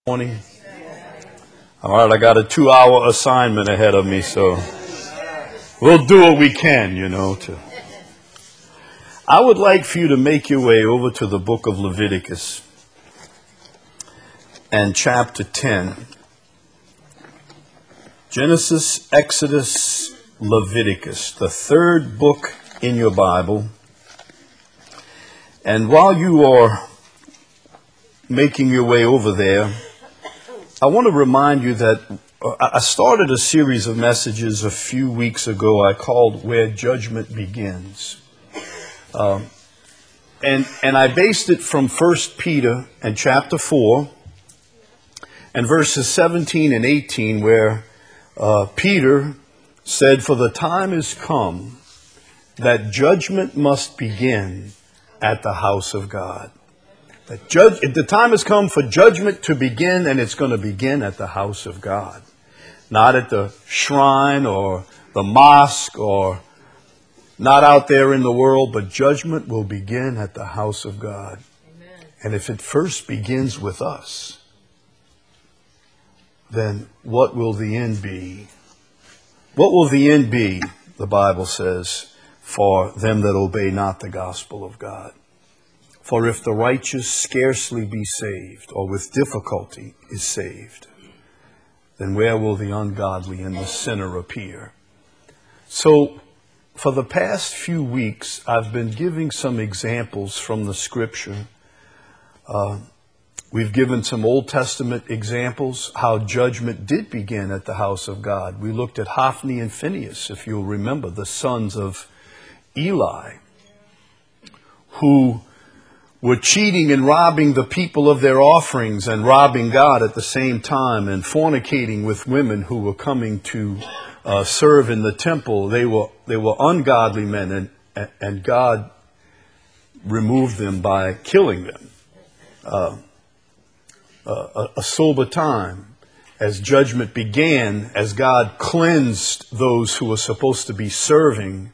Morning. All right, I got a 2-hour assignment ahead of me, so we'll do what we can, I would like for you to make your way over to the book of Leviticus and chapter 10. Genesis, Exodus, Leviticus, the third book in your Bible. And while you are making your way over there, I want to remind you that I started a series of messages a few weeks ago I called Where Judgment Begins. And I based it from 1 Peter and chapter 4 and verses 17 and 18 where Peter said, "For the time is come that judgment must begin at the house of God." The time has come for judgment to begin, and it's going to begin at the house of God. Not at the shrine or the mosque or not out there in the world, but judgment will begin at the house of God. Amen. And if it first begins with us, then what will the end be? What will the end be, the Bible says, for them that obey not the gospel of God? For if the righteous scarcely be saved, or with difficulty is saved, then where will the ungodly and the sinner appear? So, for the past few weeks, I've been giving some examples from the Scripture. We've given some Old Testament examples, how judgment did begin at the house of God. We looked at Hophni and Phinehas, if you'll remember, the sons of Eli, who were cheating and robbing the people of their offerings and robbing God at the same time and fornicating with women who were coming to serve in the temple. They were ungodly men, and God removed them by killing them. A sober time as judgment began, as God cleansed those who were supposed to be serving.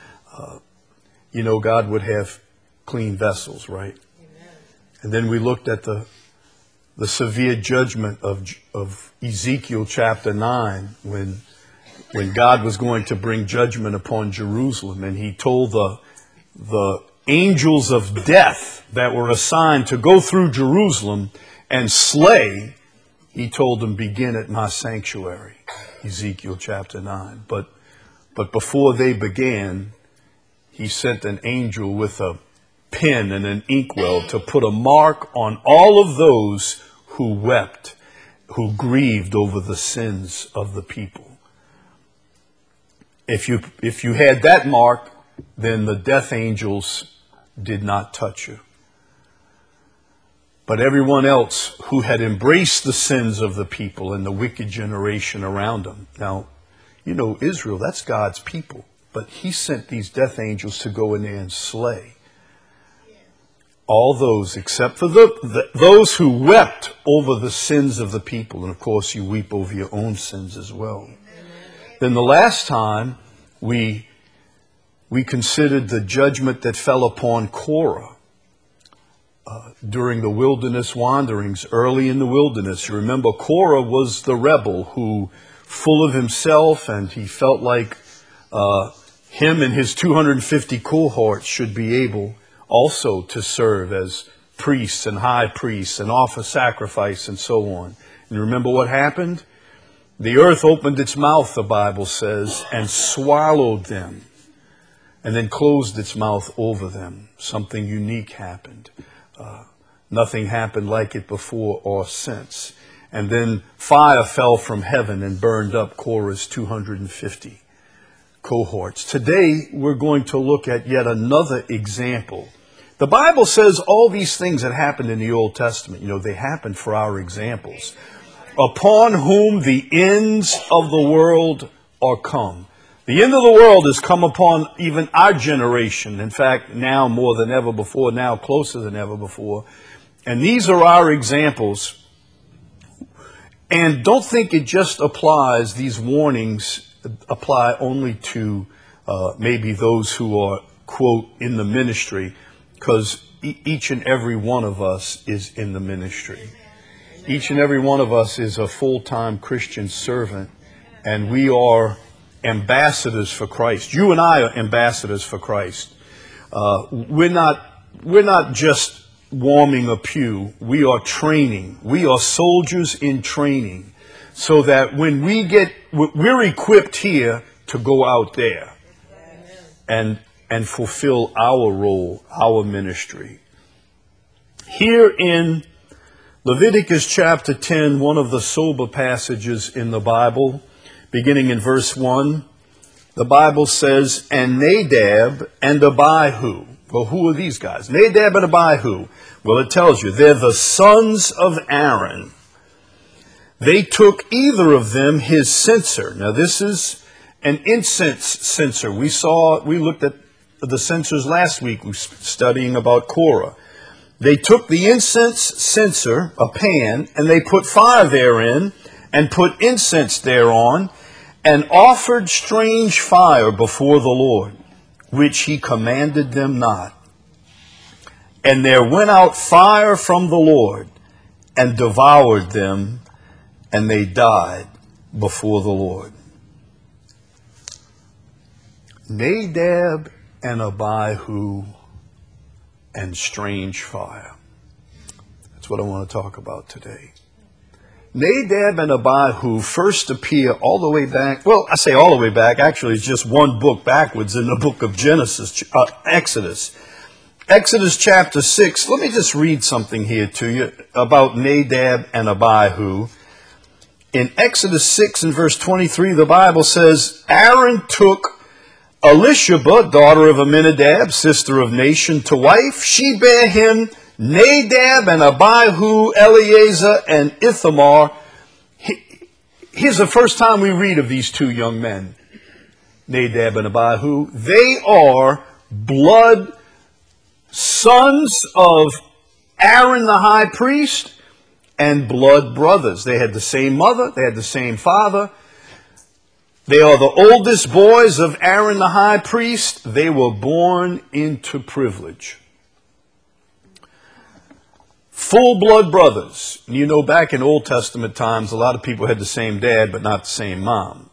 God would have clean vessels, right? Amen. And then we looked at the severe judgment of Ezekiel chapter 9 when God was going to bring judgment upon Jerusalem, and he told the angels of death that were assigned to go through Jerusalem and slay, he told them, begin at my sanctuary, Ezekiel chapter 9. But before they began, he sent an angel with a pen and an inkwell to put a mark on all of those who wept, who grieved over the sins of the people. If you had that mark, then the death angels did not touch you. But everyone else who had embraced the sins of the people and the wicked generation around them. Now, Israel, that's God's people. But he sent these death angels to go in there and slay all those except for those who wept over the sins of the people. And of course, you weep over your own sins as well. Then the last time we considered the judgment that fell upon Korah during the wilderness wanderings, early in the wilderness. You remember, Korah was the rebel who, full of himself, and he felt like him and his 250 cohorts should be able also to serve as priests and high priests and offer sacrifice and so on. And remember what happened? The earth opened its mouth, the Bible says, and swallowed them, and then closed its mouth over them. Something unique happened. Nothing happened like it before or since. And then fire fell from heaven and burned up Korah's 250 cohorts. Today, we're going to look at yet another example. The Bible says all these things that happened in the Old Testament, they happened for our examples. Upon whom the ends of the world are come. The end of the world has come upon even our generation. In fact, now more than ever before, now closer than ever before. And these are our examples. And don't think it just applies, these warnings apply only to maybe those who are, quote, in the ministry, because each and every one of us is in the ministry. Each and every one of us is a full-time Christian servant, and we are ambassadors for Christ. You and I are ambassadors for Christ. We're not just warming a pew. We are training. We are soldiers in training, so that when we're equipped here to go out there and fulfill our role, our ministry. Here in Leviticus chapter 10, one of the sober passages in the Bible, beginning in verse 1, the Bible says, "And Nadab and Abihu." Well, who are these guys? Nadab and Abihu. Well, it tells you, they're the sons of Aaron. They took either of them his censer. Now, this is an incense censer. We looked at the censers last week. We were studying about Korah. They took the incense censer, a pan, and they put fire therein, and put incense thereon, and offered strange fire before the Lord, which he commanded them not. And there went out fire from the Lord, and devoured them, and they died before the Lord. Nadab and Abihu and strange fire. That's what I want to talk about today. Nadab and Abihu first appear all the way back. Well, I say all the way back. Actually, it's just one book backwards in the book of Exodus. Exodus chapter 6. Let me just read something here to you about Nadab and Abihu. In Exodus 6 and verse 23, the Bible says, Aaron took Elisheba, daughter of Aminadab, sister of Nashon, to wife. She bare him Nadab and Abihu, Eleazar and Ithamar. Here's the first time we read of these two young men, Nadab and Abihu. They are blood sons of Aaron the high priest and blood brothers. They had the same mother, they had the same father. They are the oldest boys of Aaron the high priest. They were born into privilege. Full-blood brothers. You know, back in Old Testament times, a lot of people had the same dad, but not the same mom.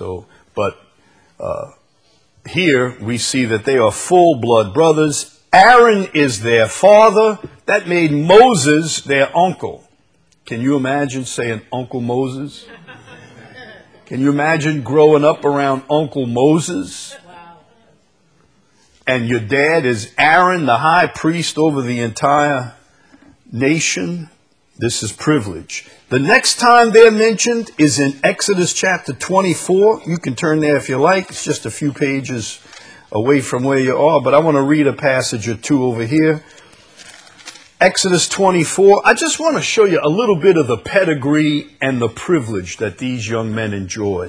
Here we see that they are full-blood brothers. Aaron is their father. That made Moses their uncle. Can you imagine saying Uncle Moses? Can you imagine growing up around Uncle Moses? Wow. And your dad is Aaron, the high priest over the entire nation? This is privilege. The next time they're mentioned is in Exodus chapter 24. You can turn there if you like. It's just a few pages away from where you are, but I want to read a passage or two over here. Exodus 24, I just want to show you a little bit of the pedigree and the privilege that these young men enjoyed.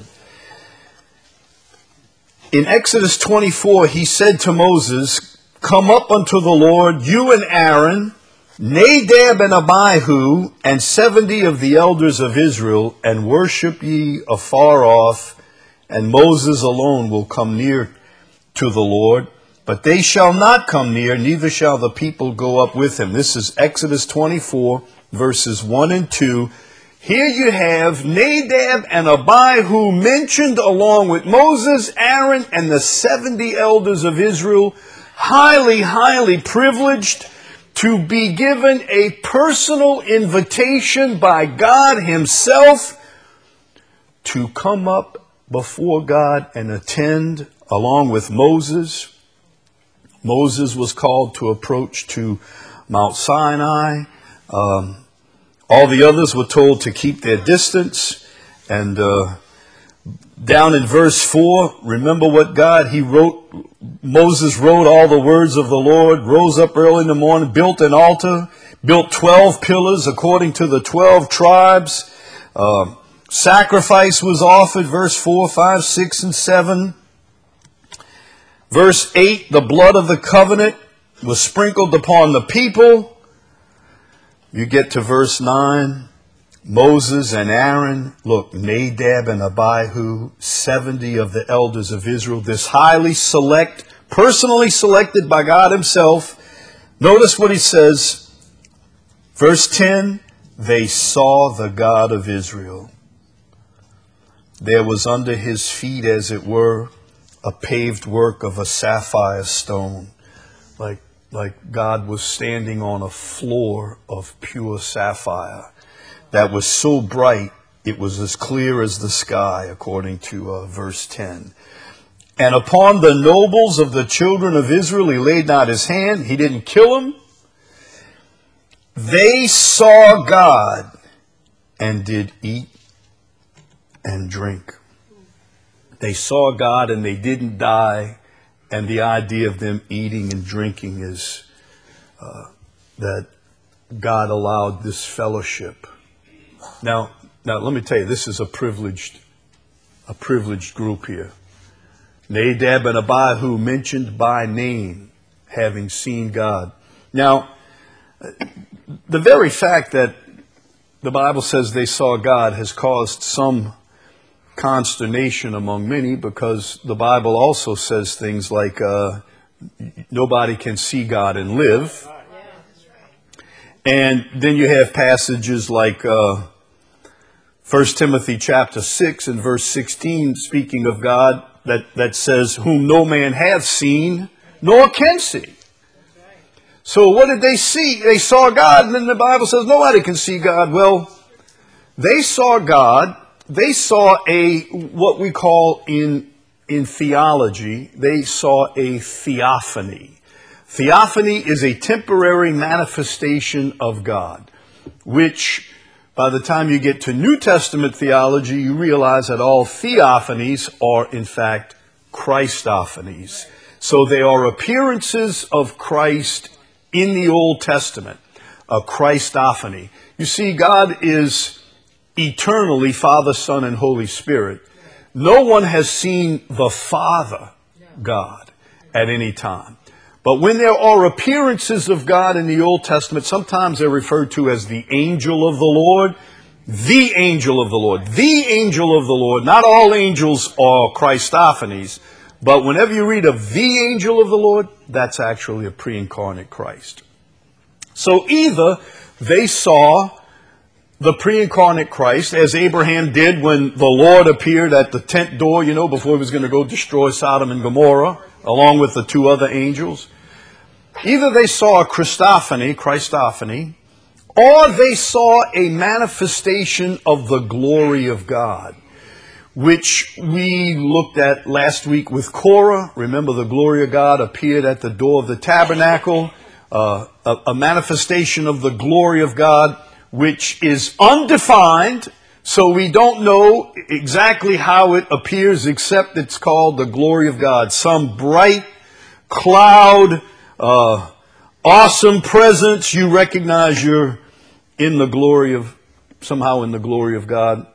In Exodus 24, he said to Moses, "Come up unto the Lord, you and Aaron, Nadab and Abihu, and 70 of the elders of Israel, and worship ye afar off, and Moses alone will come near to the Lord. But they shall not come near, neither shall the people go up with him." This is Exodus 24, verses 1 and 2. Here you have Nadab and Abihu mentioned along with Moses, Aaron, and the 70 elders of Israel, highly, highly privileged to be given a personal invitation by God himself to come up before God and attend along with Moses. Moses was called to approach to Mount Sinai. All the others were told to keep their distance. And down in verse 4, remember what Moses wrote all the words of the Lord, rose up early in the morning, built an altar, built 12 pillars according to the 12 tribes. Sacrifice was offered, verse 4, 5, 6, and 7. Verse 8, the blood of the covenant was sprinkled upon the people. You get to verse 9, Moses and Aaron, look, Nadab and Abihu, 70 of the elders of Israel, this highly select, personally selected by God himself. Notice what he says, verse 10, they saw the God of Israel. There was under his feet, as it were, a paved work of a sapphire stone, like God was standing on a floor of pure sapphire that was so bright it was as clear as the sky, according to verse 10. And upon the nobles of the children of Israel he laid not his hand. He didn't kill them. They saw God and did eat and drink. They saw God and they didn't die. And the idea of them eating and drinking is that God allowed this fellowship. Now, let me tell you, this is a privileged group here. Nadab and Abihu mentioned by name, having seen God. Now, the very fact that the Bible says they saw God has caused some consternation among many, because the Bible also says things like nobody can see God and live. And then you have passages like 1 Timothy chapter 6 and verse 16, speaking of God, that says, whom no man hath seen nor can see. So what did they see? They saw God, and then the Bible says nobody can see God. Well, they saw God. They saw what we call in theology, they saw a theophany. Theophany is a temporary manifestation of God, which by the time you get to New Testament theology, you realize that all theophanies are in fact Christophanies. So they are appearances of Christ in the Old Testament, a Christophany. You see, God is eternally Father, Son, and Holy Spirit. No one has seen the Father, God, at any time. But when there are appearances of God in the Old Testament, sometimes they're referred to as the angel of the Lord. The angel of the Lord. The angel of the Lord. Not all angels are Christophanies, but whenever you read of the angel of the Lord, that's actually a pre-incarnate Christ. So either they saw the pre-incarnate Christ, as Abraham did when the Lord appeared at the tent door, before he was going to go destroy Sodom and Gomorrah, along with the two other angels. Either they saw a Christophany, or they saw a manifestation of the glory of God, which we looked at last week with Korah. Remember, the glory of God appeared at the door of the tabernacle, a manifestation of the glory of God, which is undefined, so we don't know exactly how it appears, except it's called the glory of God. Some bright cloud, awesome presence. You recognize you're somehow in the glory of God.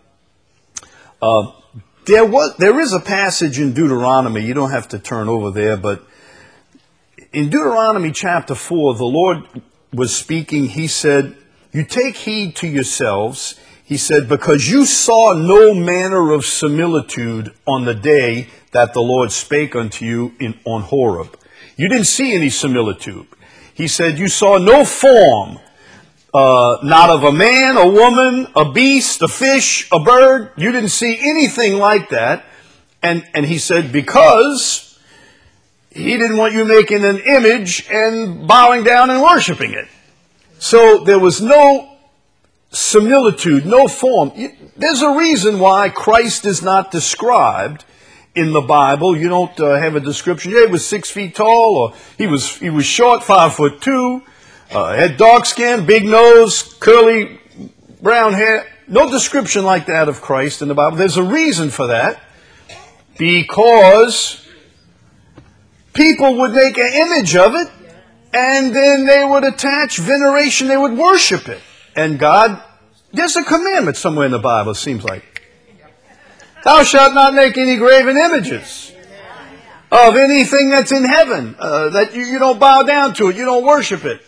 There is a passage in Deuteronomy. You don't have to turn over there, but in Deuteronomy chapter 4, the Lord was speaking. He said, you take heed to yourselves, he said, because you saw no manner of similitude on the day that the Lord spake unto you on Horeb. You didn't see any similitude. He said, you saw no form, not of a man, a woman, a beast, a fish, a bird. You didn't see anything like that. And he said, because he didn't want you making an image and bowing down and worshiping it. So there was no similitude, no form. There's a reason why Christ is not described in the Bible. You don't have a description. Yeah, he was 6 feet tall, or he was short, 5'2", had dark skin, big nose, curly brown hair. No description like that of Christ in the Bible. There's a reason for that, because people would make an image of it, and then they would attach veneration, they would worship it. And God, there's a commandment somewhere in the Bible, it seems like. Thou shalt not make any graven images of anything that's in heaven, that you don't bow down to it, you don't worship it.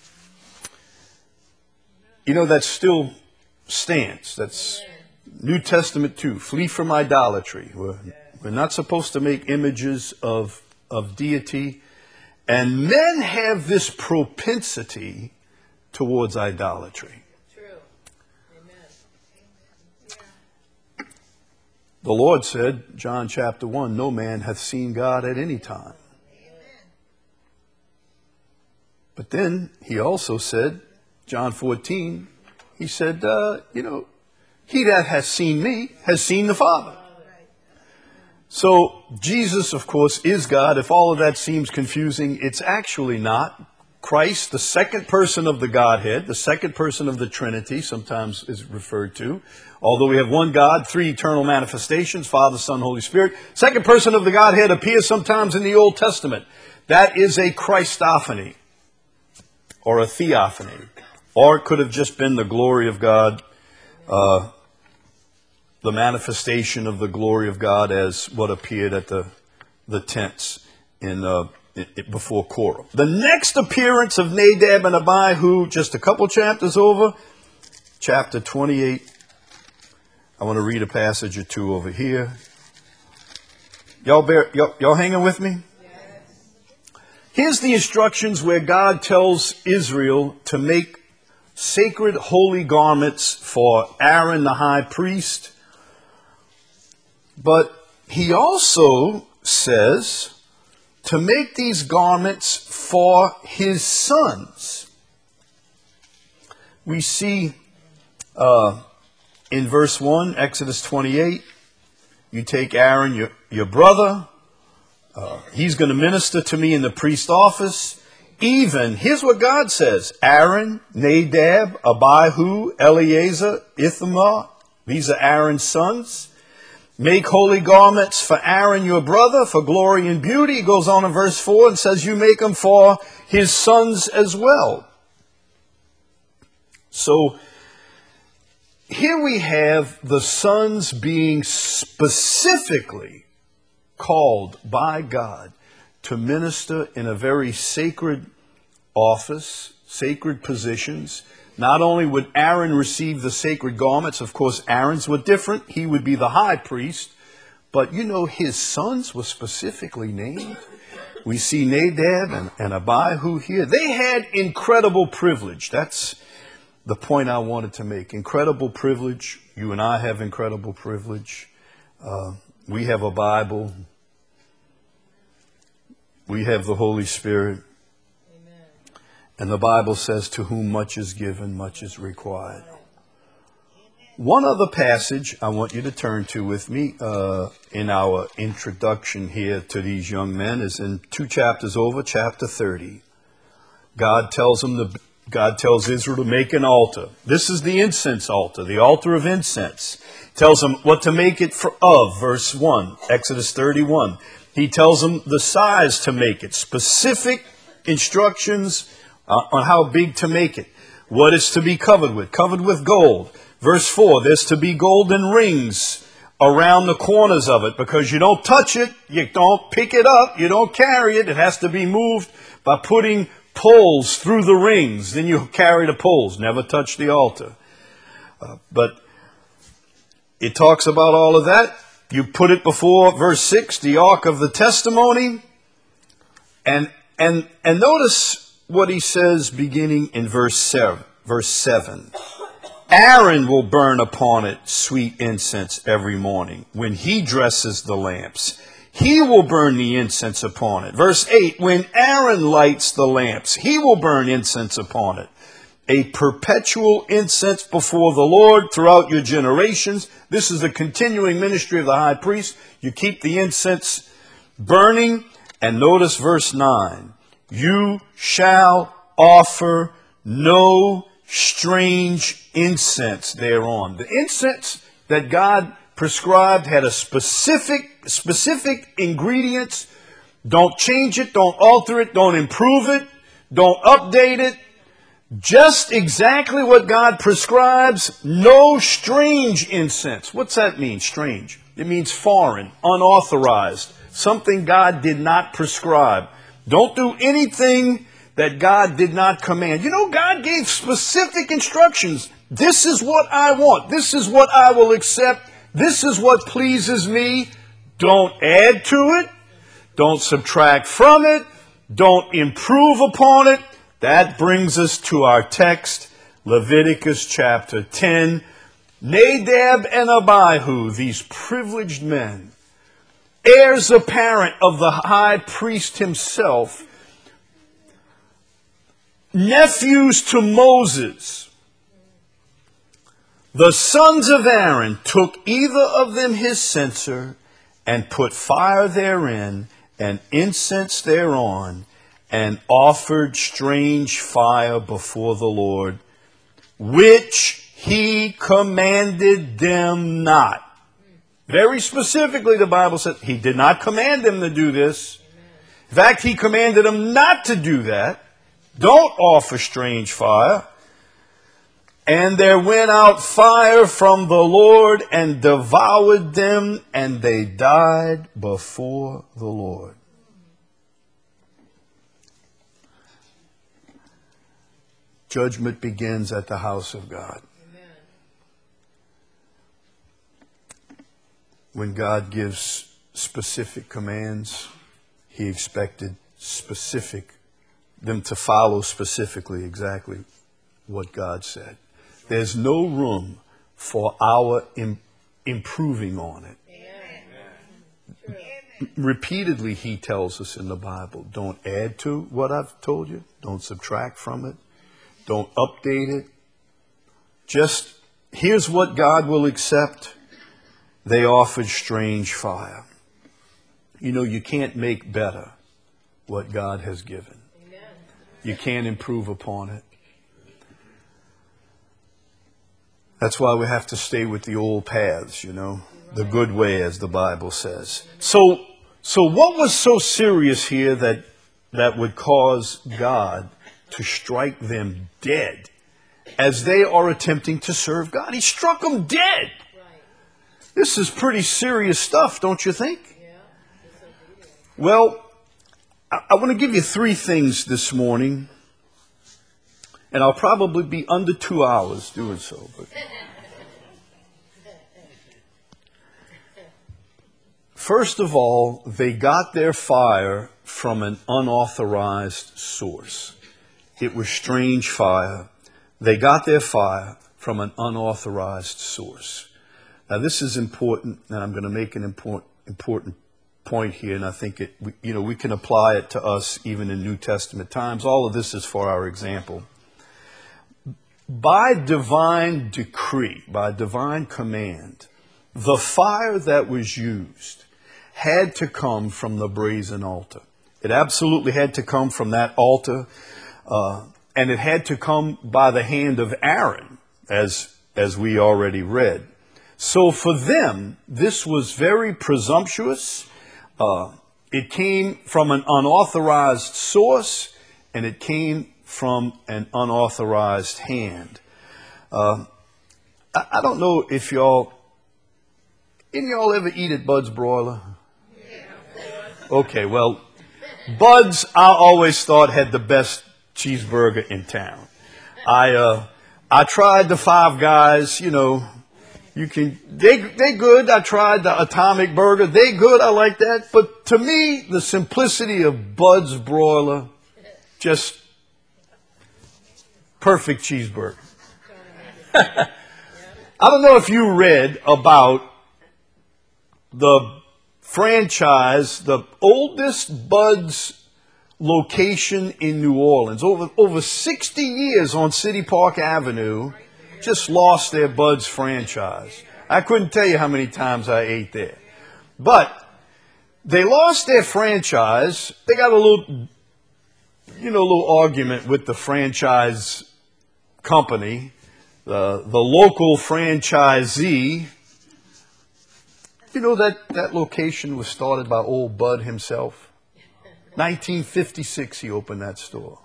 That still stands. That's New Testament too. Flee from idolatry. We're not supposed to make images of deity. And men have this propensity towards idolatry. True. The Lord said, John chapter 1, no man hath seen God at any time. But then he also said, John 14, he said, he that has seen me has seen the Father. So Jesus, of course, is God. If all of that seems confusing, it's actually not. Christ, the second person of the Godhead, the second person of the Trinity, sometimes is referred to. Although we have one God, three eternal manifestations, Father, Son, Holy Spirit. Second person of the Godhead appears sometimes in the Old Testament. That is a Christophany, or a theophany. Or it could have just been the glory of God, the manifestation of the glory of God as what appeared at the tents before Korah. The next appearance of Nadab and Abihu, just a couple chapters over, chapter 28. I want to read a passage or two over here. Y'all hanging with me? Yes. Here's the instructions where God tells Israel to make sacred holy garments for Aaron the high priest. But he also says to make these garments for his sons. We see in verse 1, Exodus 28, you take Aaron, your brother. He's going to minister to me in the priest office. Here's what God says, Aaron, Nadab, Abihu, Eleazar, Ithamar. These are Aaron's sons. Make holy garments for Aaron, your brother, for glory and beauty. He goes on in verse 4 and says, you make them for his sons as well. So here we have the sons being specifically called by God to minister in a very sacred office, sacred positions. Not only would Aaron receive the sacred garments, of course Aaron's were different, he would be the high priest, but his sons were specifically named. We see Nadab and Abihu here. They had incredible privilege. That's the point I wanted to make. Incredible privilege. You and I have incredible privilege. We have a Bible. We have the Holy Spirit. Amen. And the Bible says, to whom much is given, much is required. One other passage I want you to turn to with me in our introduction here to these young men is in 2 chapters over, chapter 30. God tells Israel to make an altar. This is the incense altar, the altar of incense. Tells them what to make it of, verse 1, Exodus 31. He tells them the size to make it, specific instructions on how big to make it, what it's to be covered with gold. Verse 4, there's to be golden rings around the corners of it because you don't touch it, you don't pick it up, you don't carry it. It has to be moved by putting poles through the rings. Then you carry the poles, never touch the altar. But it talks about all of that. You put it before, verse 6, the ark of the testimony. And notice what he says beginning in verse 7. Aaron will burn upon it sweet incense every morning when he dresses the lamps. He will burn the incense upon it. Verse 8, when Aaron lights the lamps, he will burn incense upon it. A perpetual incense before the Lord throughout your generations. This is the continuing ministry of the high priest. You keep the incense burning. And notice verse 9. You shall offer no strange incense thereon. The incense that God prescribed had a specific ingredients. Don't change it, don't alter it, don't improve it, don't update it. Just exactly what God prescribes, no strange incense. What's that mean, strange? It means foreign, unauthorized, something God did not prescribe. Don't do anything that God did not command. God gave specific instructions. This is what I want. This is what I will accept. This is what pleases me. Don't add to it. Don't subtract from it. Don't improve upon it. That brings us to our text, Leviticus chapter 10. Nadab and Abihu, these privileged men, heirs apparent of the high priest himself, nephews to Moses, the sons of Aaron, took either of them his censer and put fire therein and incense thereon and offered strange fire before the Lord, which he commanded them not. Very specifically, the Bible says he did not command them to do this. In fact, he commanded them not to do that. Don't offer strange fire. And there went out fire from the Lord and devoured them, and they died before the Lord. Judgment begins at the house of God. Amen. When God gives specific commands, he expected them to follow specifically exactly what God said. There's no room for our improving on it. Amen. Repeatedly, he tells us in the Bible, don't add to what I've told you. Don't subtract from it. Don't update it. Just, here's what God will accept. They offered strange fire. You know, you can't make better what God has given. Amen. You can't improve upon it. That's why we have to stay with the old paths, you know, the good way, as the Bible says. So what was so serious here that would cause God to strike them dead as they are attempting to serve God? He struck them dead. This is pretty serious stuff, don't you think? Well, I want to give you three things this morning. And I'll probably be under 2 hours doing so. But first of all, they got their fire from an unauthorized source. It was strange fire. They got their fire from an unauthorized source. Now, this is important, and I'm going to make an important point here, and I think we can apply it to us even in New Testament times. All of this is for our example. By divine decree, by divine command, the fire that was used had to come from the brazen altar. It absolutely had to come from that altar, and it had to come by the hand of Aaron, as we already read. So for them, this was very presumptuous. It came from an unauthorized source, and it came from an unauthorized hand. I don't know if y'all ever eat at Bud's Broiler? Okay, well, Bud's, I always thought, had the best cheeseburger in town. I tried the Five Guys, they good. I tried the Atomic Burger. They good. I like that. But to me, the simplicity of Bud's Broiler, just perfect cheeseburger. I don't know if you read about the franchise, the oldest Bud's location in New Orleans. Over 60 years on City Park Avenue, just lost their Bud's franchise. I couldn't tell you how many times I ate there. But they lost their franchise. They got a little argument with the franchise company, the local franchisee. You know that location was started by old Bud himself. 1956 he opened that store.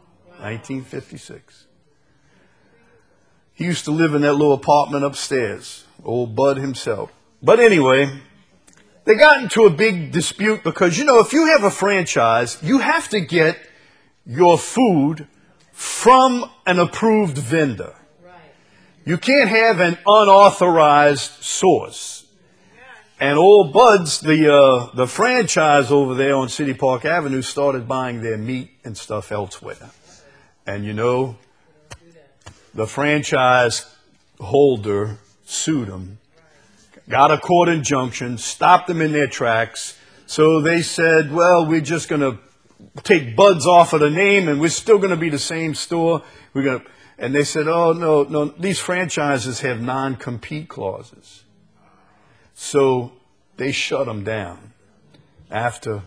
1956. He used to live in that little apartment upstairs, old Bud himself. But anyway, they got into a big dispute because, if you have a franchise, you have to get your food from an approved vendor. Right. You can't have an unauthorized source. And old Bud's, the franchise over there on City Park Avenue, started buying their meat and stuff elsewhere. And the franchise holder sued them, got a court injunction, stopped them in their tracks. So they said, well, we're just going to take Bud's off of the name and we're still going to be the same store. And they said, oh, no, these franchises have non-compete clauses. So they shut them down. After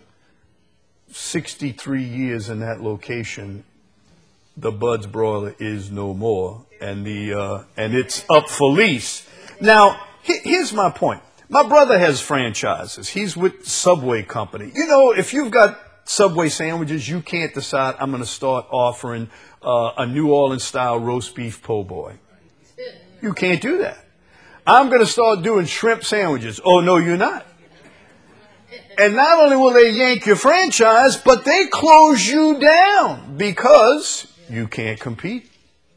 63 years in that location, the Bud's Broiler is no more, and it's up for lease. Now, here's my point. My brother has franchises. He's with Subway Company. You know, if you've got Subway sandwiches, you can't decide, I'm going to start offering a New Orleans-style roast beef po' boy. You can't do that. I'm going to start doing shrimp sandwiches. Oh, no, you're not. And not only will they yank your franchise, but they close you down because you can't compete.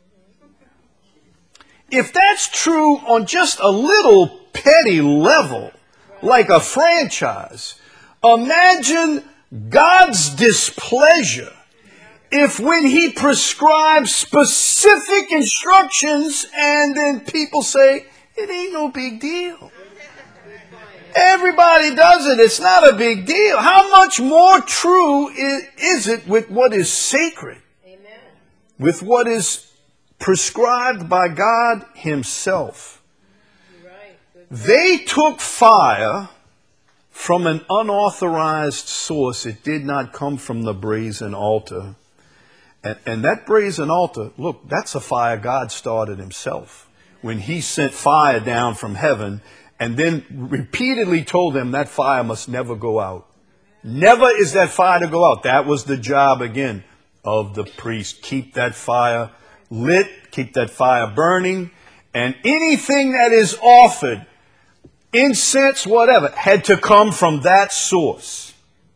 If that's true on just a little petty level, like a franchise, imagine God's displeasure if when he prescribes specific instructions and then people say, it ain't no big deal. Everybody does it. It's not a big deal. How much more true is it with what is sacred? Amen. With what is prescribed by God himself. Right. They took fire from an unauthorized source. It did not come from the brazen altar. And that brazen altar, look, that's a fire God started himself. When he sent fire down from heaven and then repeatedly told them that fire must never go out. Never is that fire to go out. That was the job, again, of the priest. Keep that fire lit, keep that fire burning, and anything that is offered, incense, whatever, had to come from that source.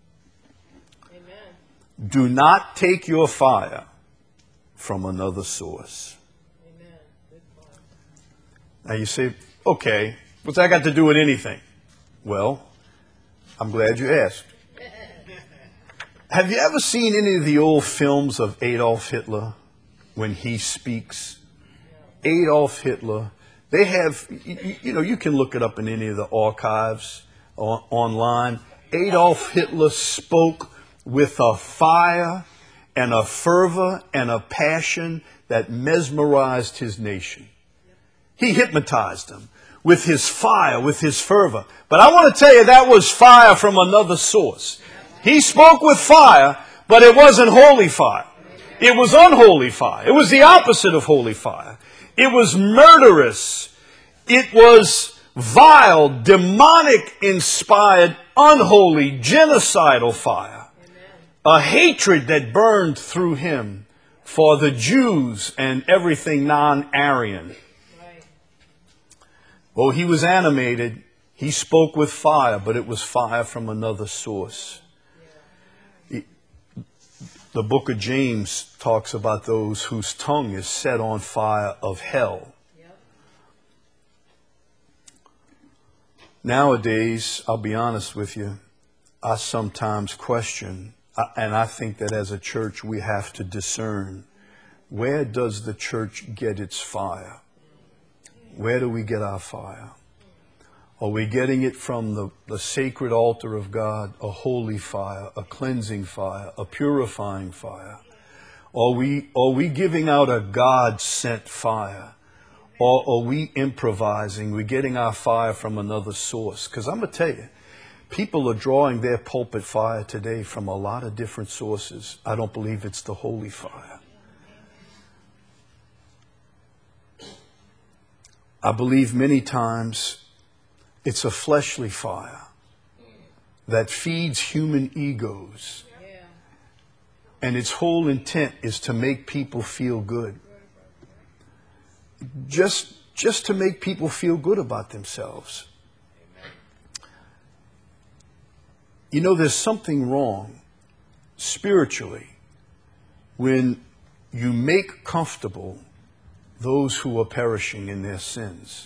Amen. Do not take your fire from another source. Amen. Now you say, okay, what's that got to do with anything? Well, I'm glad you asked. Have you ever seen any of the old films of Adolf Hitler when he speaks? Adolf Hitler, they have, you can look it up in any of the archives online. Adolf Hitler spoke with a fire and a fervor and a passion that mesmerized his nation. He hypnotized them with his fire, with his fervor. But I want to tell you, that was fire from another source. He spoke with fire, but it wasn't holy fire. It was unholy fire. It was the opposite of holy fire. It was murderous. It was vile, demonic-inspired, unholy, genocidal fire. A hatred that burned through him for the Jews and everything non-Aryan. Oh, he was animated. He spoke with fire, but it was fire from another source. The book of James talks about those whose tongue is set on fire of hell. Nowadays, I'll be honest with you, I sometimes question, and I think that as a church we have to discern, where does the church get its fire? Where do we get our fire? Are we getting it from the sacred altar of God, a holy fire, a cleansing fire, a purifying fire? Are we giving out a God-sent fire? Or are we improvising? We're getting our fire from another source. Because I'm going to tell you, people are drawing their pulpit fire today from a lot of different sources. I don't believe it's the holy fire. I believe many times it's a fleshly fire that feeds human egos. And its whole intent is to make people feel good. Just to make people feel good about themselves. You know, there's something wrong spiritually when you make comfortable those who are perishing in their sins.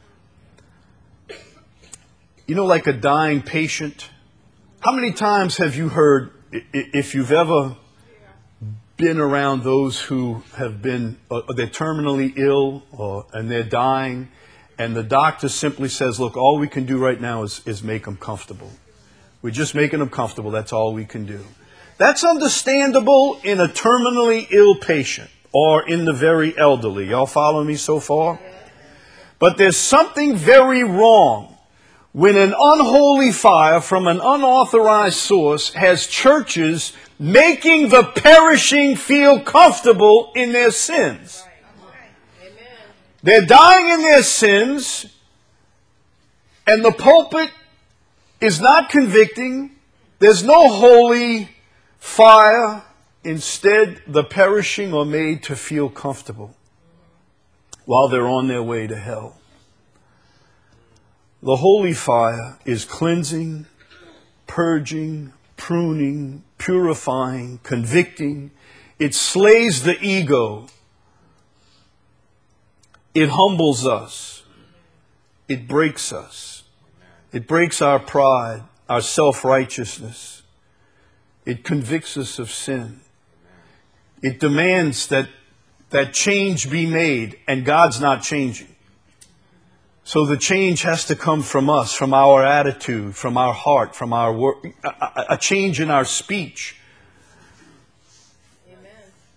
You know, like a dying patient. How many times have you heard, if you've ever been around those who have been, they're terminally ill and they're dying, And the doctor simply says, look, all we can do right now is make them comfortable. We're just making them comfortable. That's all we can do. That's understandable in a terminally ill patient or in the very elderly. Y'all follow me so far? But there's something very wrong when an unholy fire from an unauthorized source has churches making the perishing feel comfortable in their sins. They're dying in their sins, and the pulpit is not convicting. There's no holy fire. Instead, the perishing are made to feel comfortable while they're on their way to hell. The holy fire is cleansing, purging, pruning, purifying, convicting. It slays the ego. It humbles us. It breaks us. It breaks our pride, our self-righteousness. It convicts us of sin. It demands that change be made, and God's not changing. So the change has to come from us, from our attitude, from our heart, from our work, a change in our speech. Amen.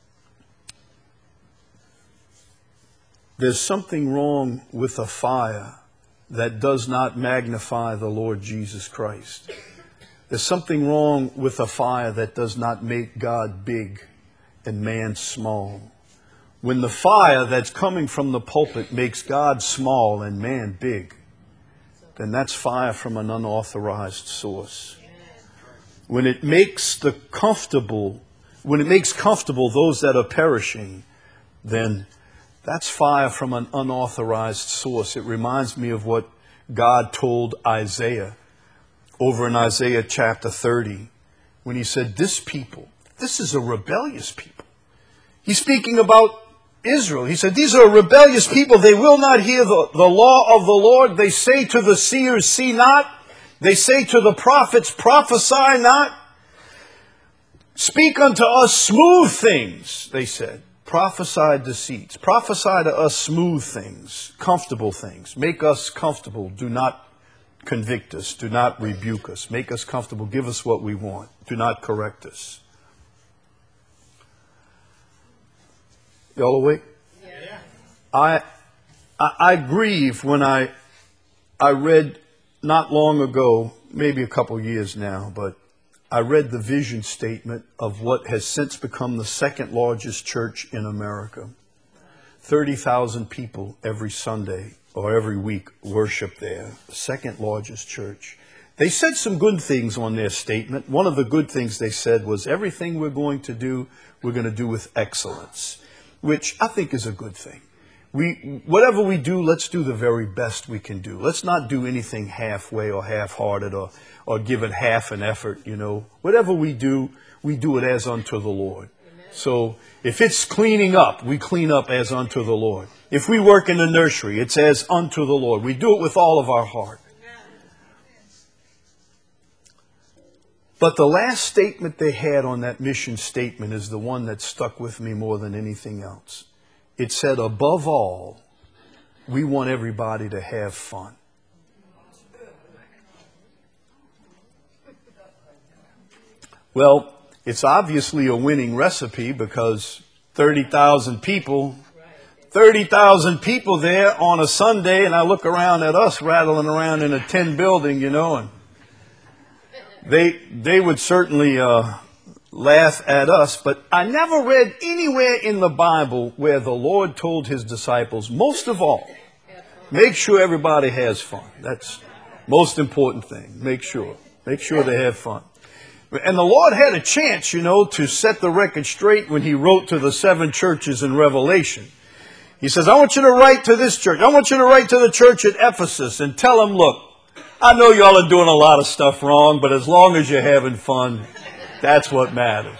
There's something wrong with a fire that does not magnify the Lord Jesus Christ. There's something wrong with a fire that does not make God big and man small. When the fire that's coming from the pulpit makes God small and man big, then that's fire from an unauthorized source. When it makes comfortable those that are perishing, then that's fire from an unauthorized source. It reminds me of what God told Isaiah over in Isaiah chapter 30, when he said, this people, this is a rebellious people. He's speaking about Israel. He said, these are a rebellious people. They will not hear the law of the Lord. They say to the seers, see not. They say to the prophets, prophesy not. Speak unto us smooth things, they said. Prophesy deceits. Prophesy to us smooth things, comfortable things. Make us comfortable. Do not convict us. Do not rebuke us. Make us comfortable. Give us what we want. Do not correct us. Y'all awake? Yeah. I grieve when I read not long ago, maybe a couple years now, but I read the vision statement of what has since become the second largest church in America. 30,000 people every Sunday or every week worship there. The second largest church. They said some good things on their statement. One of the good things they said was everything we're going to do with excellence, which I think is a good thing. Whatever we do, let's do the very best we can do. Let's not do anything halfway or half-hearted or give it half an effort, you know. Whatever we do it as unto the Lord. Amen. So if it's cleaning up, we clean up as unto the Lord. If we work in the nursery, it's as unto the Lord. We do it with all of our heart. But the last statement they had on that mission statement is the one that stuck with me more than anything else. It said, above all, we want everybody to have fun. Well, it's obviously a winning recipe because 30,000 people there on a Sunday, and I look around at us rattling around in a tin building, you know, and they would certainly laugh at us, but I never read anywhere in the Bible where the Lord told his disciples, most of all, make sure everybody has fun. That's most important thing. Make sure they have fun. And the Lord had a chance, you know, to set the record straight when he wrote to the 7 churches in Revelation. He says, I want you to write to this church. I want you to write to the church at Ephesus and tell them, look, I know y'all are doing a lot of stuff wrong, but as long as you're having fun, that's what matters.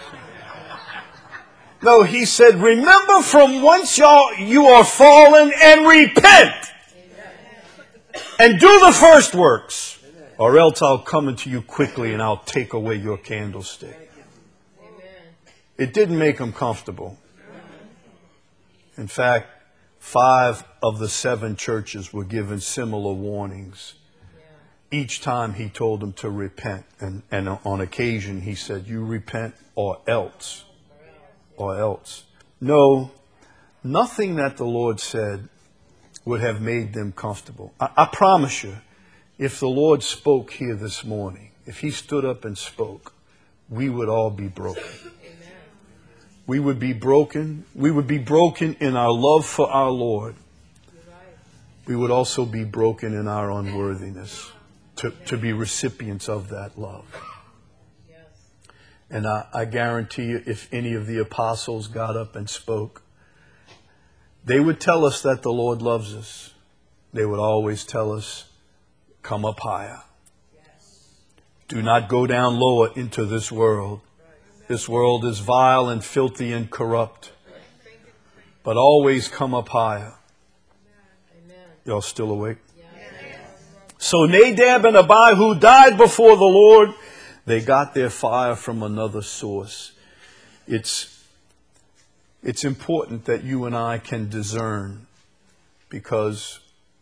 No, he said, remember from whence you are fallen and repent. And do the first works, or else I'll come unto you quickly and I'll take away your candlestick. It didn't make them comfortable. In fact, 5 of the 7 churches were given similar warnings. Each time he told them to repent. And on occasion he said, you repent or else. Or else. No, nothing that the Lord said would have made them comfortable. I promise you, if the Lord spoke here this morning, if he stood up and spoke, we would all be broken. Amen. We would be broken. We would be broken in our love for our Lord. Right. We would also be broken in our unworthiness to be recipients of that love. Yes. And I guarantee you, if any of the apostles got up and spoke, they would tell us that the Lord loves us. They would always tell us, come up higher. Yes. Do not go down lower into this world. This world is vile and filthy and corrupt. But always come up higher. Y'all still awake? So Nadab and Abihu died before the Lord. They got their fire from another source. It's important that you and I can discern, because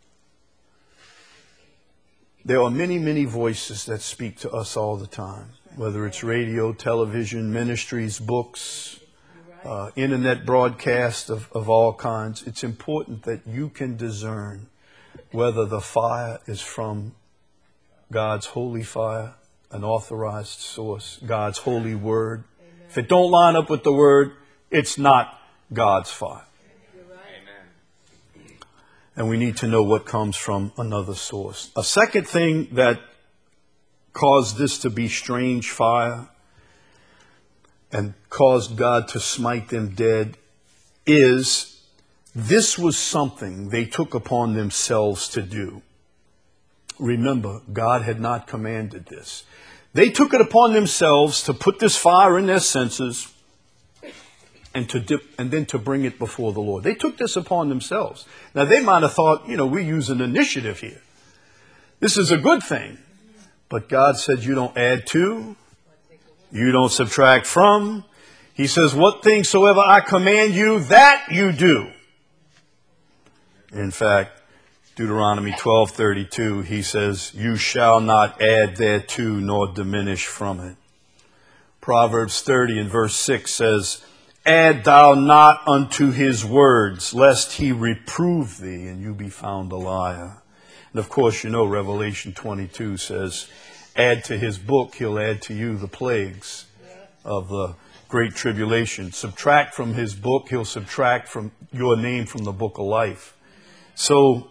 there are many, many voices that speak to us all the time, whether it's radio, television, ministries, books, internet broadcasts of all kinds. It's important that you can discern whether the fire is from God's holy fire, an authorized source, God's holy word. Amen. If it don't line up with the word, it's not God's fire. Amen. And we need to know what comes from another source. A second thing that caused this to be strange fire and caused God to smite them dead is this was something they took upon themselves to do. Remember, God had not commanded this. They took it upon themselves to put this fire in their senses and then to bring it before the Lord. They took this upon themselves. Now, they might have thought, we're using initiative here. This is a good thing. But God said, you don't add to, you don't subtract from. He says, what things soever I command you, that you do. In fact, Deuteronomy 12:32, he says, you shall not add thereto nor diminish from it. Proverbs 30 and verse 6 says, add thou not unto his words, lest he reprove thee and you be found a liar. And of course, Revelation 22 says, add to his book, he'll add to you the plagues of the great tribulation. Subtract from his book, he'll subtract from your name from the book of life. So,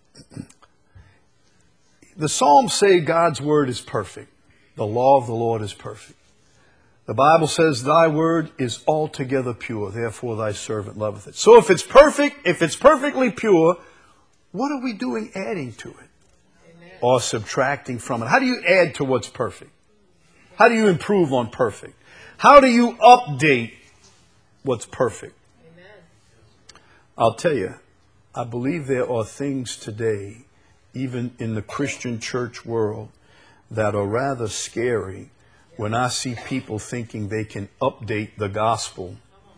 the Psalms say God's word is perfect. The law of the Lord is perfect. The Bible says thy word is altogether pure, therefore thy servant loveth it. So if it's perfect, if it's perfectly pure, what are we doing adding to it? Amen. Or subtracting from it? How do you add to what's perfect? How do you improve on perfect? How do you update what's perfect? Amen. I'll tell you, I believe there are things today, even in the Christian church world, that are rather scary when I see people thinking they can update the gospel.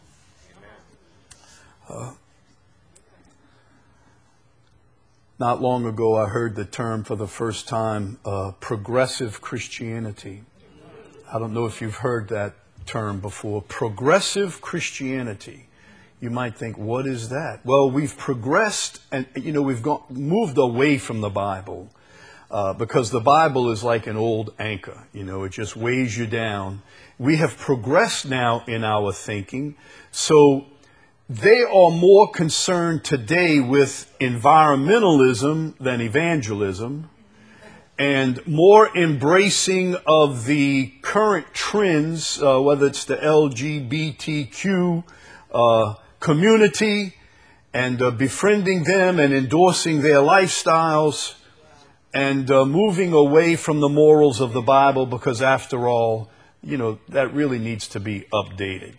Not long ago, I heard the term for the first time, progressive Christianity. I don't know if you've heard that term before. Progressive Christianity. You might think, what is that? Well, we've progressed and, we've moved away from the Bible because the Bible is like an old anchor. It just weighs you down. We have progressed now in our thinking. So they are more concerned today with environmentalism than evangelism, and more embracing of the current trends, whether it's the LGBTQ community, and befriending them and endorsing their lifestyles, and moving away from the morals of the Bible, because after all, that really needs to be updated.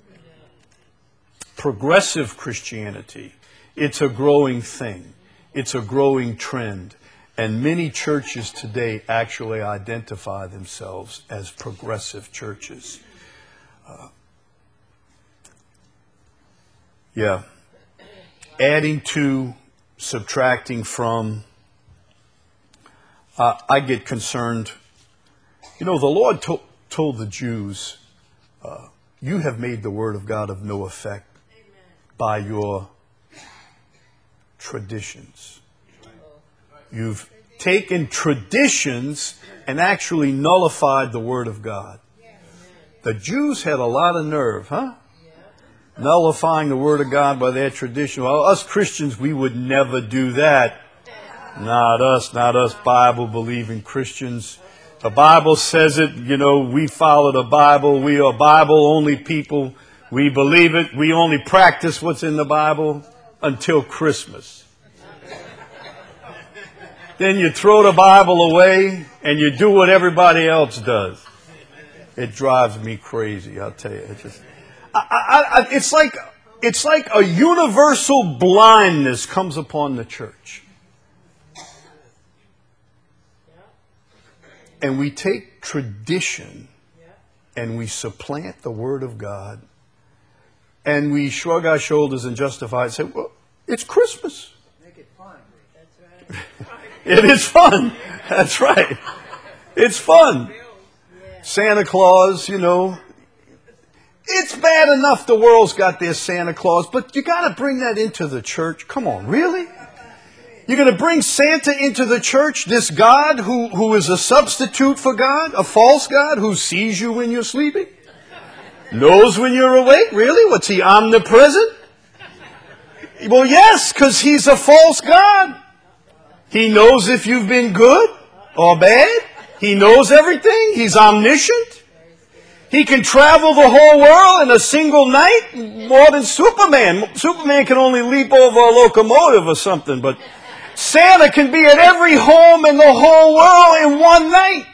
Progressive Christianity, it's a growing thing. It's a growing trend. And many churches today actually identify themselves as progressive churches. adding to, subtracting from. I get concerned. You know, the Lord told the Jews, you have made the word of God of no effect by your traditions. You've taken traditions and actually nullified the word of God. The Jews had a lot of nerve, huh? Nullifying the word of God by their tradition. Well, us Christians, we would never do that. Not us Bible-believing Christians. The Bible says it, you know, we follow the Bible. We are Bible-only people. We believe it. We only practice what's in the Bible until Christmas. Then you throw the Bible away and you do what everybody else does. It drives me crazy, I'll tell you. It's like a universal blindness comes upon the church. And we take tradition and we supplant the Word of God and we shrug our shoulders and justify it and say, well, it's Christmas. Make it fun. That's right. It is fun. That's right. It's fun. Santa Claus, you know. It's bad enough the world's got their Santa Claus, but you got to bring that into the church. Come on, really? You're going to bring Santa into the church, this God who is a substitute for God, a false God who sees you when you're sleeping, knows when you're awake? Really? What's he, omnipresent? Well, yes, because he's a false God. He knows if you've been good or bad. He knows everything. He's omniscient. He can travel the whole world in a single night more than Superman. Superman can only leap over a locomotive or something, but Santa can be at every home in the whole world in one night.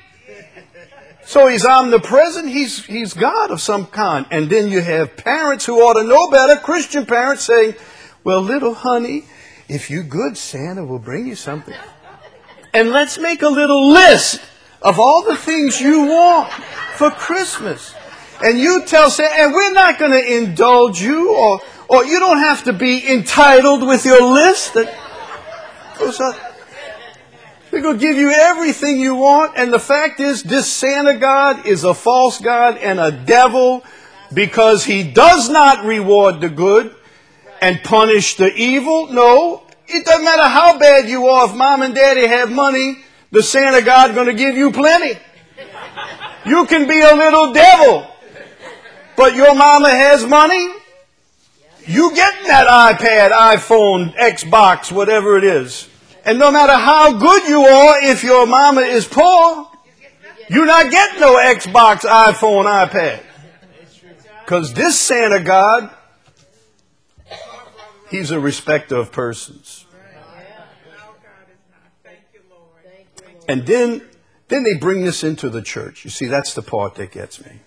So he's omnipresent. He's God of some kind. And then you have parents who ought to know better, Christian parents saying, well, little honey, if you're good, Santa will bring you something. And let's make a little list of all the things you want for Christmas. And you tell Santa, and we're not going to indulge you, or you don't have to be entitled with your list that goes up. We're going to give you everything you want. And the fact is, this Santa God is a false God and a devil because he does not reward the good and punish the evil. No, it doesn't matter how bad you are. If mom and daddy have money, the Santa God going to give you plenty. You can be a little devil, but your mama has money. You getting that iPad, iPhone, Xbox, whatever it is. And no matter how good you are, if your mama is poor, you're not getting no Xbox, iPhone, iPad. Because this Santa God, he's a respecter of persons. And then they bring this into the church. You see, that's the part that gets me.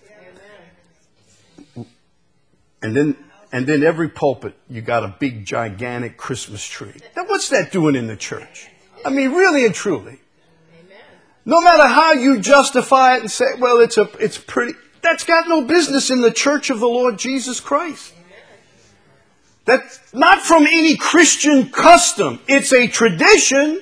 And then every pulpit, you got a big, gigantic Christmas tree. Now, what's that doing in the church? I mean, really and truly. No matter how you justify it and say, well, it's pretty, that's got no business in the church of the Lord Jesus Christ. That's not from any Christian custom. It's a tradition,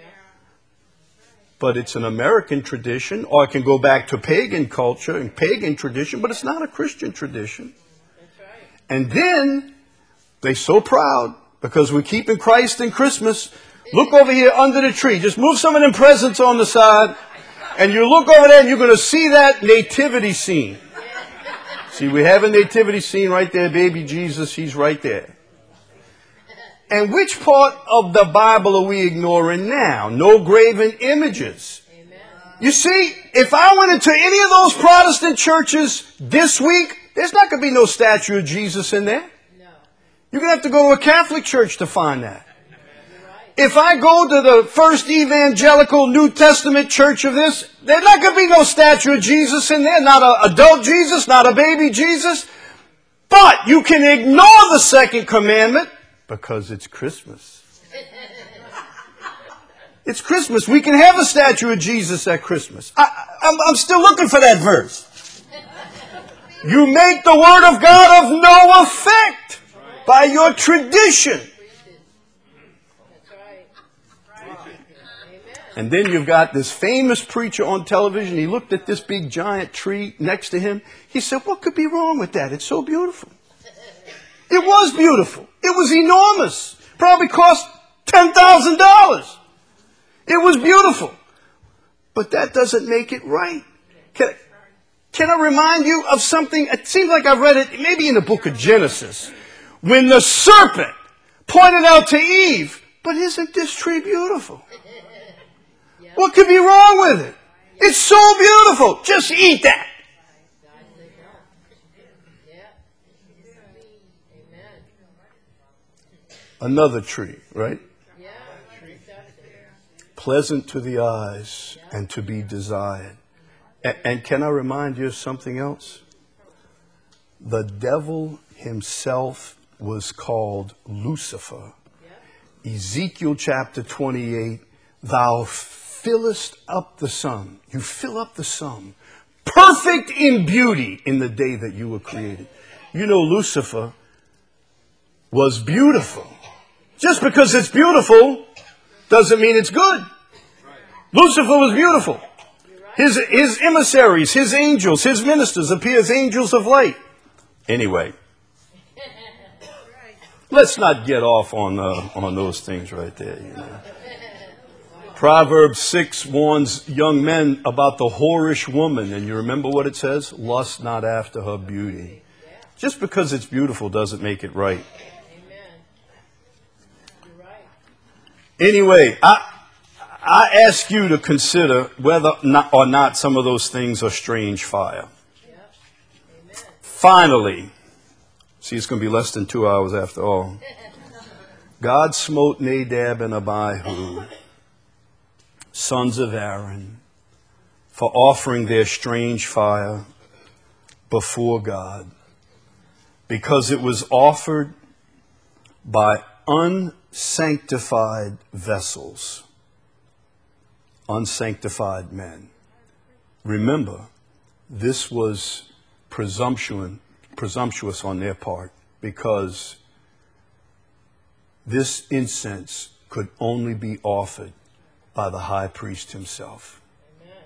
but it's an American tradition, or it can go back to pagan culture and pagan tradition, but it's not a Christian tradition. And then they're so proud because we're keeping Christ in Christmas. Look over here under the tree. Just move some of them presents on the side. And you look over there and you're going to see that nativity scene. See, we have a nativity scene right there. Baby Jesus, he's right there. And which part of the Bible are we ignoring now? No graven images. You see, if I went into any of those Protestant churches this week, there's not going to be no statue of Jesus in there. No. You're going to have to go to a Catholic church to find that. If I go to the First Evangelical New Testament church of this, there's not going to be no statue of Jesus in there. Not an adult Jesus, not a baby Jesus. But you can ignore the second commandment because it's Christmas. It's Christmas. We can have a statue of Jesus at Christmas. I'm still looking for that verse. You make the word of God of no effect by your tradition. And then you've got this famous preacher on television. He looked at this big giant tree next to him. He said, what could be wrong with that? It's so beautiful. It was beautiful. It was enormous. Probably cost $10,000. It was beautiful. But that doesn't make it right. Can I remind you of something? It seems like I've read it maybe in the book of Genesis. When the serpent pointed out to Eve, but isn't this tree beautiful? What could be wrong with it? It's so beautiful. Just eat that. Another tree, right? Pleasant to the eyes and to be desired. And can I remind you of something else? The devil himself was called Lucifer. Ezekiel chapter 28, thou fillest up the sun. You fill up the sun. Perfect in beauty in the day that you were created. You know, Lucifer was beautiful. Just because it's beautiful doesn't mean it's good. Lucifer was beautiful. His emissaries, his angels, his ministers appear as angels of light. Anyway, let's not get off on those things right there. You know. Proverbs 6 warns young men about the whorish woman. And you remember what it says? Lust not after her beauty. Just because it's beautiful doesn't make it right. Anyway, I ask you to consider whether or not some of those things are strange fire. Finally, see, it's going to be less than 2 hours after all. God smote Nadab and Abihu, sons of Aaron, for offering their strange fire before God, because it was offered by unsanctified vessels, unsanctified men. Remember, this was presumptuous on their part, because this incense could only be offered by the high priest himself. Amen.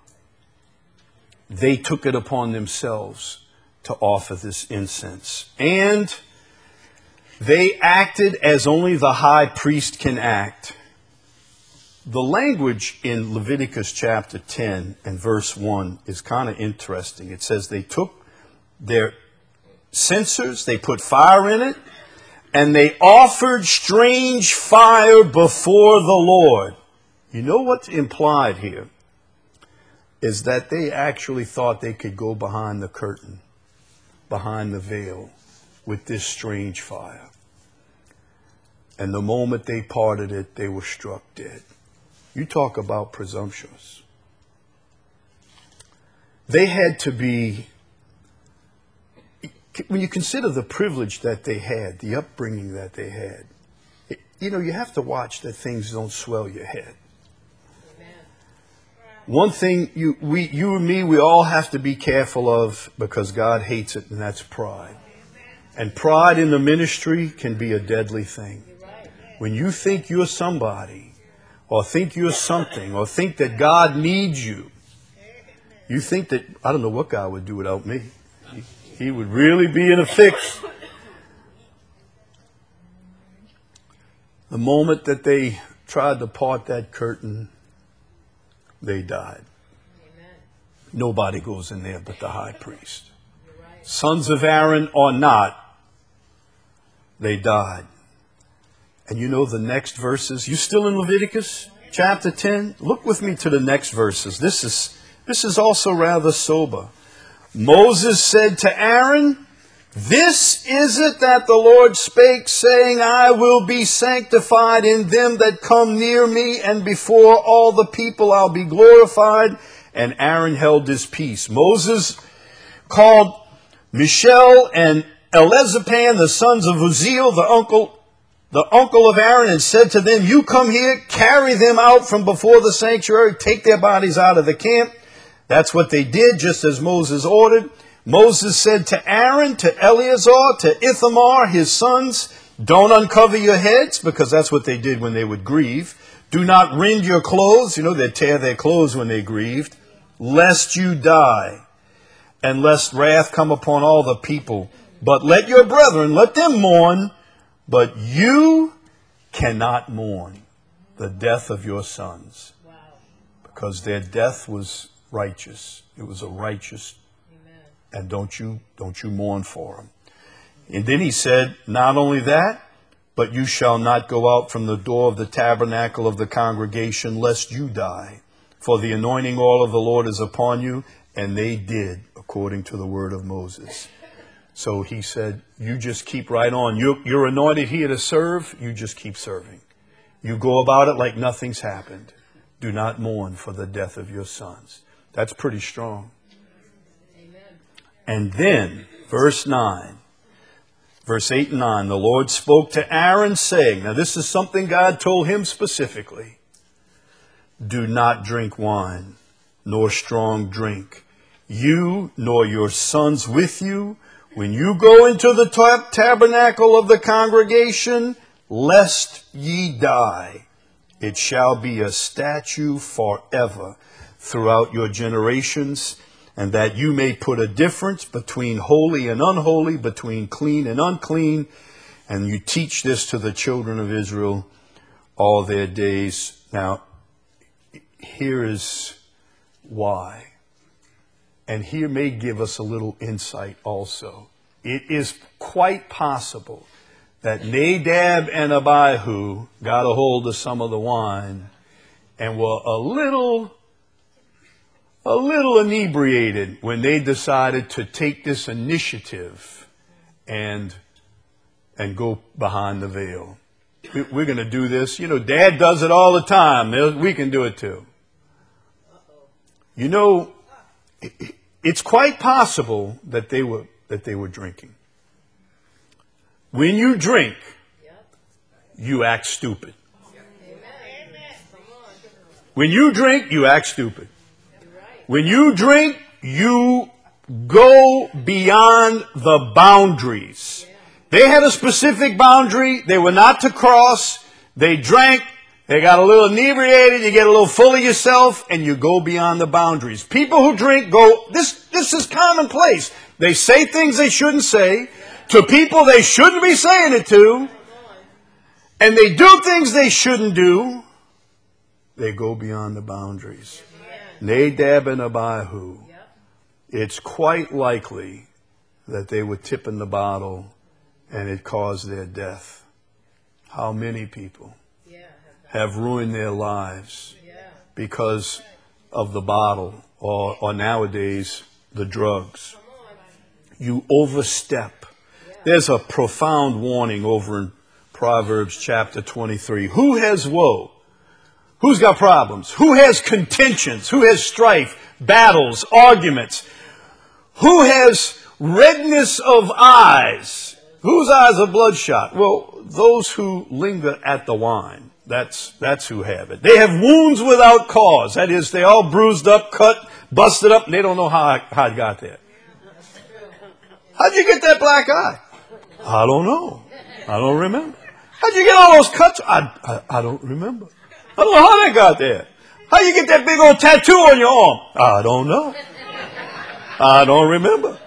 They took it upon themselves to offer this incense. And they acted as only the high priest can act. The language in Leviticus chapter 10 and verse 1 is kind of interesting. It says they took their censers, they put fire in it, and they offered strange fire before the Lord. You know what's implied here is that they actually thought they could go behind the curtain, behind the veil, with this strange fire. And the moment they parted it, they were struck dead. You talk about presumptuous. They had to be, when you consider the privilege that they had, the upbringing that they had, you have to watch that things don't swell your head. One thing you and me, we all have to be careful of, because God hates it, and that's pride. And pride in the ministry can be a deadly thing. When you think you're somebody, or think you're something, or think that God needs you, you think that, I don't know what God would do without me. He would really be in a fix. The moment that they tried to part that curtain, they died. Amen. Nobody goes in there but the high priest. Right. Sons of Aaron or not, they died. And you know the next verses. You still in Leviticus chapter 10? Look with me to the next verses. This is also rather sober. Moses said to Aaron, this is it that the Lord spake, saying, I will be sanctified in them that come near me, and before all the people I'll be glorified. And Aaron held his peace. Moses called Mishael and Elizaphan, the sons of Uzziel, the uncle of Aaron, and said to them, you come here, carry them out from before the sanctuary, take their bodies out of the camp. That's what they did, just as Moses ordered. Moses said to Aaron, to Eleazar, to Ithamar, his sons, don't uncover your heads, because that's what they did when they would grieve. Do not rend your clothes. You know, they tear their clothes when they grieved. Lest you die, and lest wrath come upon all the people. But let your brethren, let them mourn, but you cannot mourn the death of your sons. Wow. Because their death was righteous. It was a righteous. Amen. And don't you mourn for them. And then he said, not only that, but you shall not go out from the door of the tabernacle of the congregation, lest you die. For the anointing oil of the Lord is upon you. And they did, according to the word of Moses. So he said, you just keep right on. You're anointed here to serve. You just keep serving. You go about it like nothing's happened. Do not mourn for the death of your sons. That's pretty strong. Amen. And then, verse 9, verse 8 and 9, the Lord spoke to Aaron saying, now this is something God told him specifically. Do not drink wine, nor strong drink. You, nor your sons with you, when you go into the tabernacle of the congregation, lest ye die. It shall be a statute forever throughout your generations, and that you may put a difference between holy and unholy, between clean and unclean, and you teach this to the children of Israel all their days. Now, here is why. And here may give us a little insight also. It is quite possible that Nadab and Abihu got a hold of some of the wine and were a little inebriated when they decided to take this initiative and go behind the veil. We're going to do this. You know, Dad does it all the time. We can do it too. You know, it's quite possible that they were drinking. When you drink, you act stupid. When you drink, you act stupid. When you drink, you go beyond the boundaries. They had a specific boundary they were not to cross. They drank. They got a little inebriated. You get a little full of yourself, and you go beyond the boundaries. People who drink go, this is commonplace. They say things they shouldn't say to people they shouldn't be saying it to, and they do things they shouldn't do. They go beyond the boundaries. Nadab and Abihu, it's quite likely that they were tipping the bottle and it caused their death. How many people have ruined their lives because of the bottle or nowadays the drugs? You overstep. There's a profound warning over in Proverbs chapter 23. Who has woe? Who's got problems? Who has contentions? Who has strife, battles, arguments? Who has redness of eyes? Whose eyes are bloodshot? Well, those who linger at the wine. That's who have it. They have wounds without cause. That is, they all bruised up, cut, busted up, and they don't know how it got there. How'd you get that black eye? I don't know. I don't remember. How'd you get all those cuts? I don't remember. I don't know how that got there. How you get that big old tattoo on your arm? I don't know. I don't remember.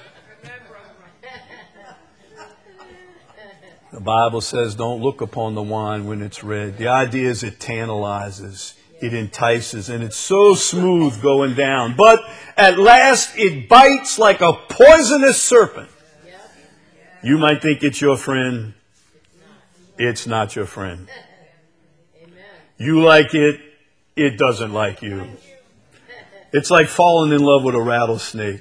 The Bible says don't look upon the wine when it's red. The idea is it tantalizes, it entices, and it's so smooth going down. But at last it bites like a poisonous serpent. You might think it's your friend. It's not your friend. You like it, it doesn't like you. It's like falling in love with a rattlesnake.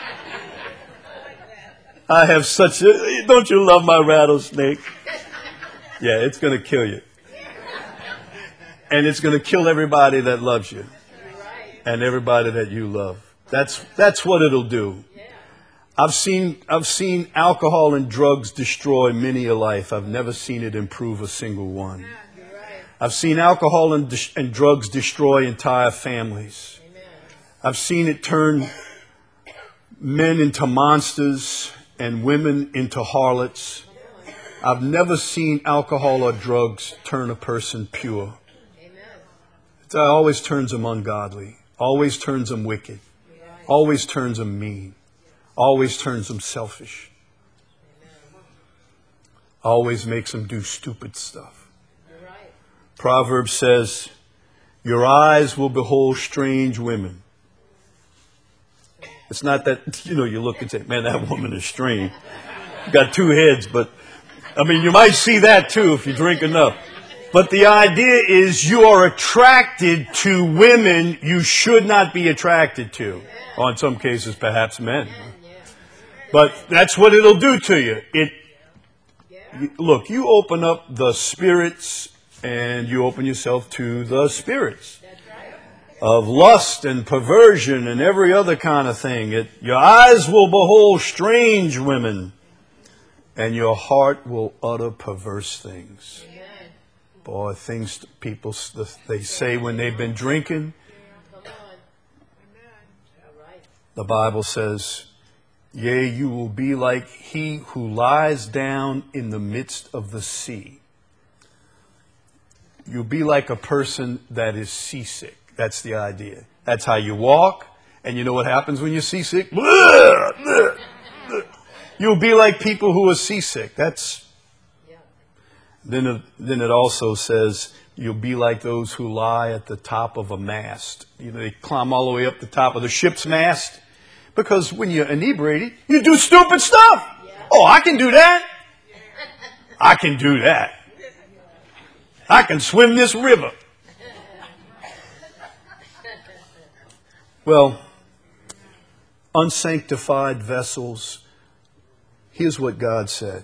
I have such a... Don't you love my rattlesnake? Yeah, it's going to kill you. And it's going to kill everybody that loves you. And everybody that you love. That's what it'll do. I've seen alcohol and drugs destroy many a life. I've never seen it improve a single one. I've seen alcohol and drugs destroy entire families. I've seen it turn men into monsters and women into harlots. I've never seen alcohol or drugs turn a person pure. It always turns them ungodly. Always turns them wicked. Always turns them mean. Always turns them selfish. Always makes them do stupid stuff. Proverbs says, your eyes will behold strange women. It's not that, you look and say, man, that woman is strange. Got two heads, but, you might see that too if you drink enough. But the idea is you are attracted to women you should not be attracted to. Or in some cases, perhaps men. But that's what it'll do to you. Look, you open up the spirits and you open yourself to the spirits of lust and perversion and every other kind of thing. Your eyes will behold strange women and your heart will utter perverse things. Boy, things people, they say when they've been drinking. The Bible says, yea, you will be like he who lies down in the midst of the sea. You'll be like a person that is seasick. That's the idea. That's how you walk. And you know what happens when you're seasick? You'll be like people who are seasick. Then it also says you'll be like those who lie at the top of a mast. They climb all the way up the top of the ship's mast. Because when you're inebriated, you do stupid stuff. Oh, I can do that. I can do that. I can swim this river. Well, unsanctified vessels, here's what God said.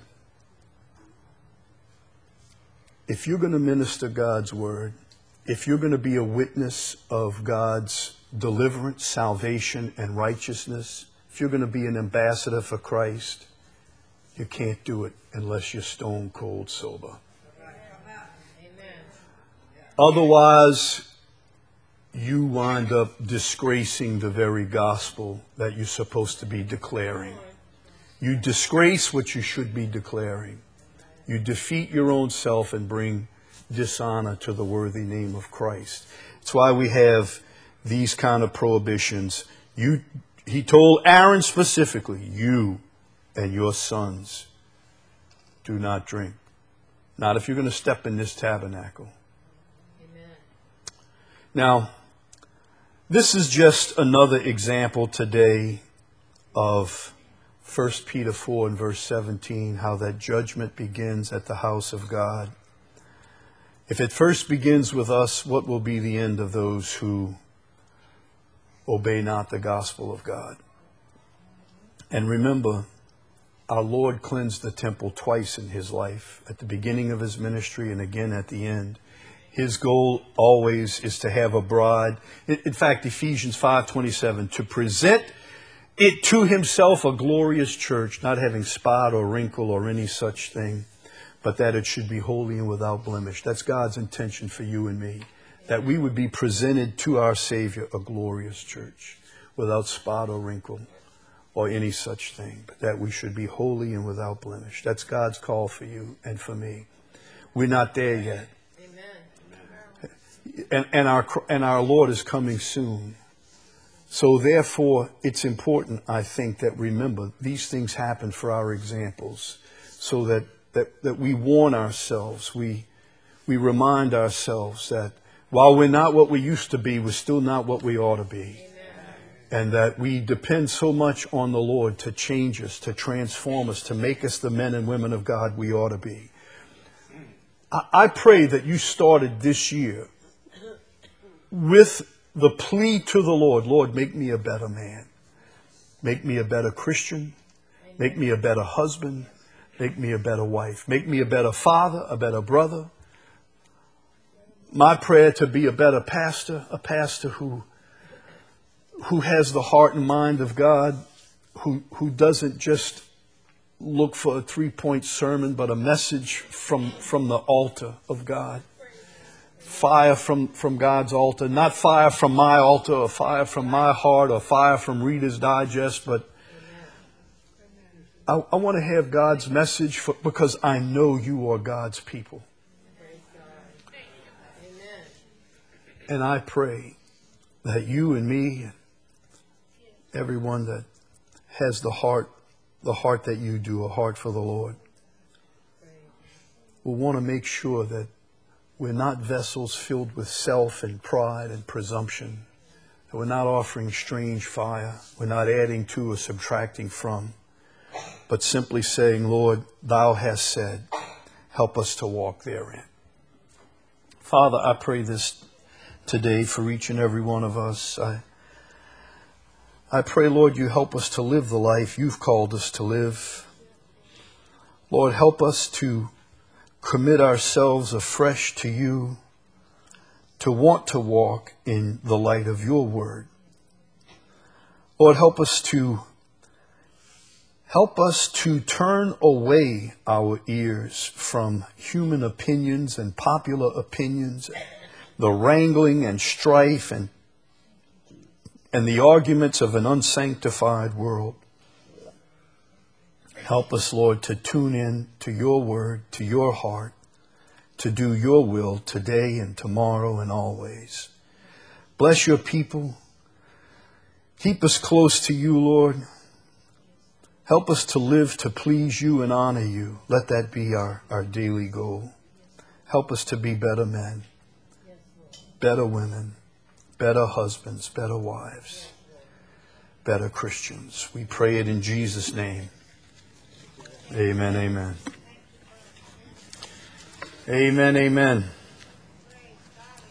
If you're going to minister God's word, if you're going to be a witness of God's deliverance, salvation, and righteousness, if you're going to be an ambassador for Christ, you can't do it unless you're stone cold sober. Otherwise, you wind up disgracing the very gospel that you're supposed to be declaring. You disgrace what you should be declaring. You defeat your own self and bring dishonor to the worthy name of Christ. That's why we have these kind of prohibitions. He told Aaron specifically, you and your sons do not drink. Not if you're going to step in this tabernacle. Amen. Now, this is just another example today of 1 Peter 4 and verse 17, how that judgment begins at the house of God. If it first begins with us, what will be the end of those who obey not the gospel of God? And remember, our Lord cleansed the temple twice in his life, at the beginning of his ministry and again at the end. His goal always is to have a bride. In fact, Ephesians 5:27, to present it to himself a glorious church, not having spot or wrinkle or any such thing, but that it should be holy and without blemish. That's God's intention for you and me, that we would be presented to our Savior a glorious church, without spot or wrinkle or any such thing, but that we should be holy and without blemish. That's God's call for you and for me. We're not there yet. And our Lord is coming soon. So therefore, it's important, I think, that remember, these things happen for our examples, so that we warn ourselves, we remind ourselves that while we're not what we used to be, we're still not what we ought to be. Amen. And that we depend so much on the Lord to change us, to transform us, to make us the men and women of God we ought to be. I pray that you started this year with the plea to the Lord, Lord, make me a better man. Make me a better Christian. Make me a better husband. Make me a better wife. Make me a better father, a better brother. My prayer to be a better pastor, a pastor who has the heart and mind of God, who doesn't just look for a 3-point sermon, but a message from the altar of God. Fire from God's altar, not fire from my altar or fire from my heart or fire from Reader's Digest, but I want to have God's message because I know you are God's people. And I pray that you and me, and everyone that has the heart that you do, a heart for the Lord, will want to make sure that we're not vessels filled with self and pride and presumption, that we're not offering strange fire, we're not adding to or subtracting from, but simply saying, Lord, thou hast said, help us to walk therein. Father, I pray this today for each and every one of us. I pray, Lord, you help us to live the life you've called us to live. Lord, help us to commit ourselves afresh to you, to want to walk in the light of your word. Lord, help us to turn away our ears from human opinions and popular opinions, the wrangling and strife and the arguments of an unsanctified world. Help us, Lord, to tune in to your word, to your heart, to do your will today and tomorrow and always. Bless your people. Keep us close to you, Lord. Help us to live to please you and honor you. Let that be our daily goal. Help us to be better men, better women, better husbands, better wives, better Christians. We pray it in Jesus' name. Amen, amen. Amen, amen.